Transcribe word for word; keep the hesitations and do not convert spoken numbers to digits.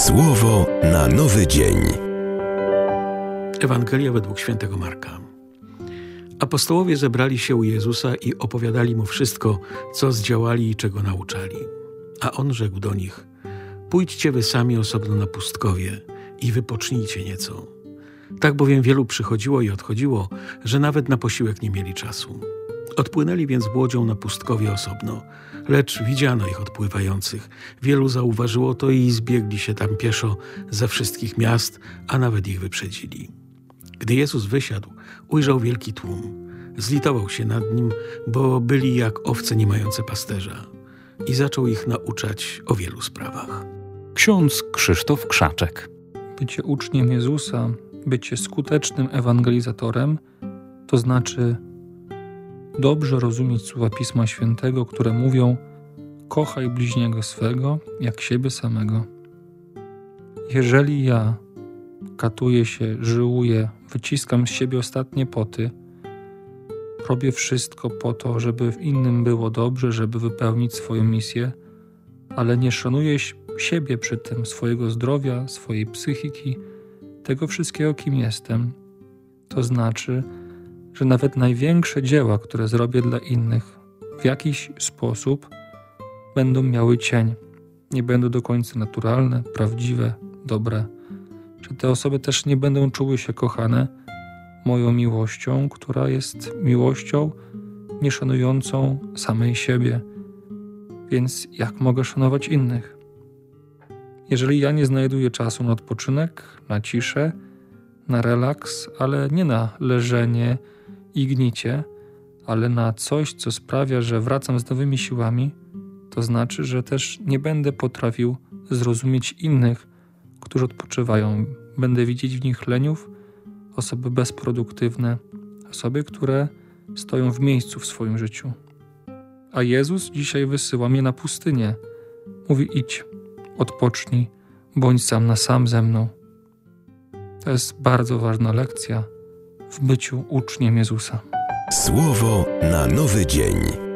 Słowo na nowy dzień. Ewangelia według świętego Marka. Apostołowie zebrali się u Jezusa i opowiadali Mu wszystko, co zdziałali i czego nauczali. A On rzekł do nich: pójdźcie wy sami osobno na pustkowie i wypocznijcie nieco. Tak bowiem wielu przychodziło i odchodziło, że nawet na posiłek nie mieli czasu. Odpłynęli więc łodzią na pustkowie osobno, lecz widziano ich odpływających. Wielu zauważyło to i zbiegli się tam pieszo ze wszystkich miast, a nawet ich wyprzedzili. Gdy Jezus wysiadł, ujrzał wielki tłum. Zlitował się nad nim, bo byli jak owce nie mające pasterza, i zaczął ich nauczać o wielu sprawach. Ksiądz Krzysztof Krzaczek. Bycie uczniem Jezusa, bycie skutecznym ewangelizatorem, to znaczy dobrze rozumieć słowa Pisma Świętego, które mówią: kochaj bliźniego swego jak siebie samego. Jeżeli ja katuję się, żyłuję, wyciskam z siebie ostatnie poty, robię wszystko po to, żeby w innym było dobrze, żeby wypełnić swoją misję, ale nie szanuję siebie przy tym, swojego zdrowia, swojej psychiki, tego wszystkiego, kim jestem, to znaczy, że nawet największe dzieła, które zrobię dla innych, w jakiś sposób będą miały cień. Nie będą do końca naturalne, prawdziwe, dobre. Że te osoby też nie będą czuły się kochane moją miłością, która jest miłością nieszanującą samej siebie. Więc jak mogę szanować innych? Jeżeli ja nie znajduję czasu na odpoczynek, na ciszę, na relaks, ale nie na leżenie i gnicie, ale na coś, co sprawia, że wracam z nowymi siłami, to znaczy, że też nie będę potrafił zrozumieć innych, którzy odpoczywają. Będę widzieć w nich leniów, osoby bezproduktywne, osoby, które stoją w miejscu w swoim życiu. A Jezus dzisiaj wysyła mnie na pustynię. Mówi: idź, odpocznij, bądź sam na sam ze mną. To jest bardzo ważna lekcja w byciu uczniem Jezusa. Słowo na nowy dzień.